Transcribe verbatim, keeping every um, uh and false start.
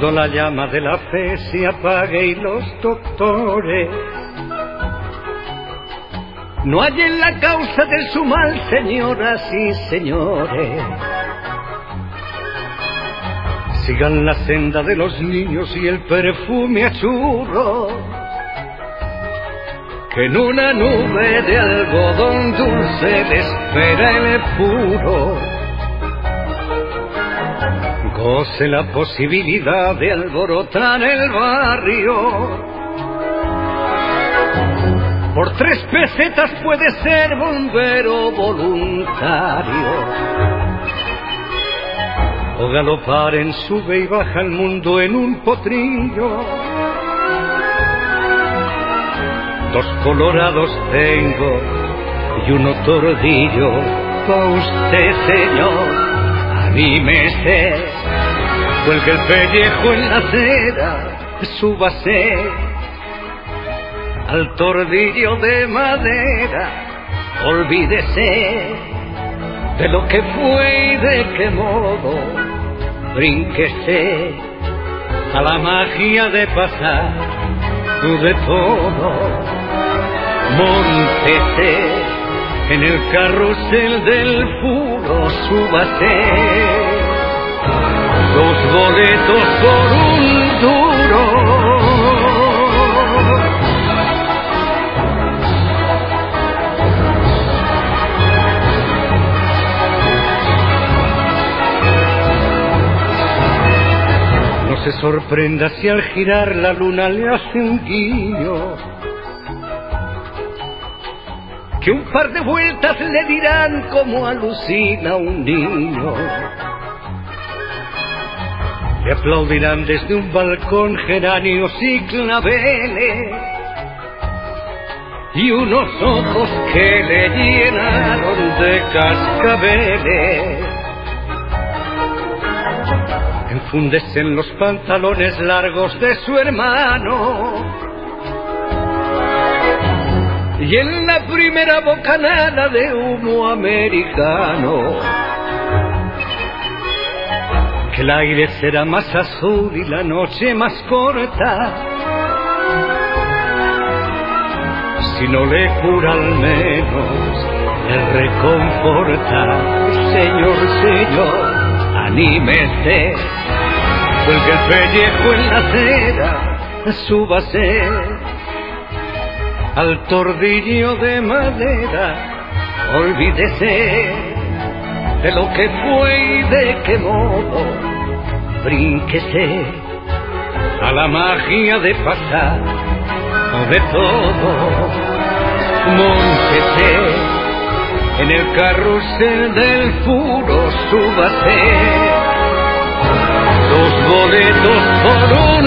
Cuando la llama de la fe se apague y los doctores no hallen la causa de su mal, señoras y señores, sigan la senda de los niños y el perfume a churros, que en una nube de algodón dulce le espera el puro. Goce la posibilidad de alborotar el barrio. Por tres pesetas puede ser bombero voluntario, o galopar en sube y baja el mundo en un potrillo. Dos colorados tengo y uno tordillo pa' usted, señor, anímese. Cuelgue el pellejo en la acera, súbase al tordillo de madera. Olvídese de lo que fue y de qué modo, brínquese a la magia de pasar de todo. Móntese en el carrusel del furo, súbase dos boletos por un duro. No se sorprenda si al girar la luna le hace un guiño, que un par de vueltas le dirán como alucina un niño. Le aplaudirán desde un balcón geranios y claveles, y unos ojos que le llenaron de cascabeles. Enfúndese en los pantalones largos de su hermano, y en la primera bocanada de humo americano, que el aire será más azul y la noche más corta, si no le cura al menos le reconforta. Señor, señor, anímese, cuelgue el pellejo en la acera, súbase al tordillo de madera. Olvídese de lo que fue y de qué modo, brínquese a la magia de pasar de todo. Móntese en el carrusel del furo, súbase dos boletos por un